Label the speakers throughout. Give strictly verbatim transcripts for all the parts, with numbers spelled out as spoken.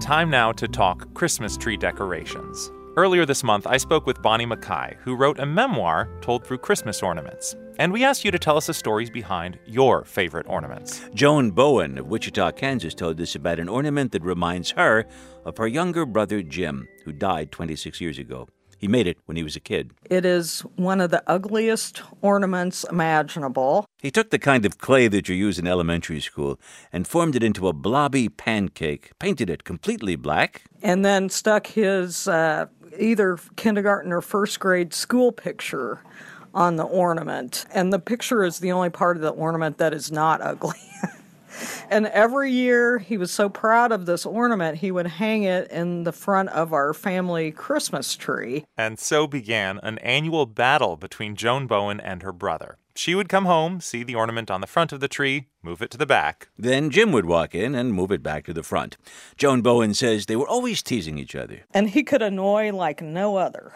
Speaker 1: time now to talk Christmas tree decorations. Earlier this month, I spoke with Bonnie Mackay, who wrote a memoir told through Christmas ornaments. And we asked you to tell us the stories behind your favorite ornaments.
Speaker 2: Joan Bowen of Wichita, Kansas told us about an ornament that reminds her of her younger brother Jim, who died twenty-six years ago. He made it when he was a kid.
Speaker 3: It is one of the ugliest ornaments imaginable.
Speaker 2: He took the kind of clay that you use in elementary school and formed it into a blobby pancake, painted it completely black,
Speaker 3: and then stuck his uh, either kindergarten or first grade school picture on the ornament. And the picture is the only part of the ornament that is not ugly. And every year, he was so proud of this ornament, he would hang it in the front of our family Christmas tree.
Speaker 1: And so began an annual battle between Joan Bowen and her brother. She would come home, see the ornament on the front of the tree, move it to the back.
Speaker 2: Then Jim would walk in and move it back to the front. Joan Bowen says they were always teasing each other.
Speaker 3: And he could annoy like no other.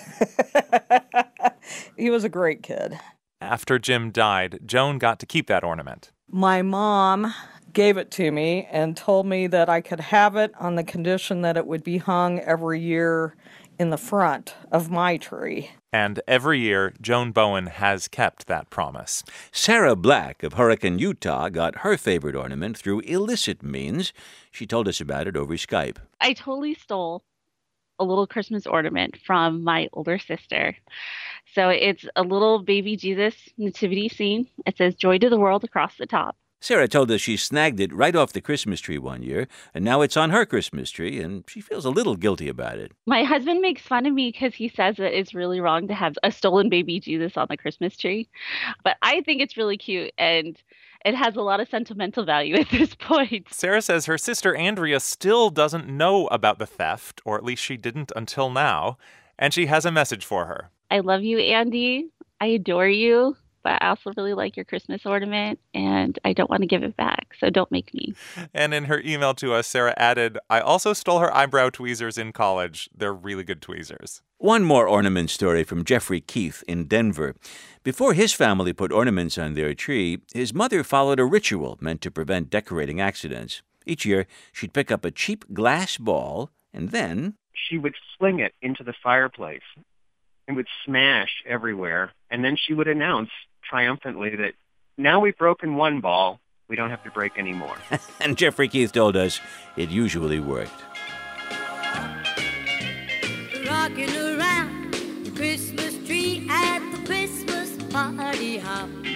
Speaker 3: He was a great kid.
Speaker 1: After Jim died, Joan got to keep that ornament.
Speaker 3: My mom gave it to me and told me that I could have it on the condition that it would be hung every year in the front of my tree.
Speaker 1: And every year, Joan Bowen has kept that promise.
Speaker 2: Sarah Black of Hurricane, Utah, got her favorite ornament through illicit means. She told us about it over Skype.
Speaker 4: I totally stole a little Christmas ornament from my older sister. So it's a little baby Jesus nativity scene. It says "Joy to the World" across the top.
Speaker 2: Sarah told us she snagged it right off the Christmas tree one year, and now it's on her Christmas tree, and she feels a little guilty about it.
Speaker 4: My husband makes fun of me because he says that it's really wrong to have a stolen baby Jesus on the Christmas tree. But I think it's really cute, and it has a lot of sentimental value at this point.
Speaker 1: Sarah says her sister Andrea still doesn't know about the theft, or at least she didn't until now, and she has a message for her.
Speaker 4: I love you, Andy. I adore you. But I also really like your Christmas ornament, and I don't want to give it back, so don't make me.
Speaker 1: And in her email to us, Sarah added, I also stole her eyebrow tweezers in college. They're really good tweezers.
Speaker 2: One more ornament story from Jeffrey Keith in Denver. Before his family put ornaments on their tree, his mother followed a ritual meant to prevent decorating accidents. Each year, she'd pick up a cheap glass ball, and then
Speaker 5: she would fling it into the fireplace. It would smash everywhere, and then she would announce triumphantly that now we've broken one ball, we don't have to break any more.
Speaker 2: And Jeffrey Keith told us it usually worked.
Speaker 6: Rocking around the Christmas tree at the Christmas party hop.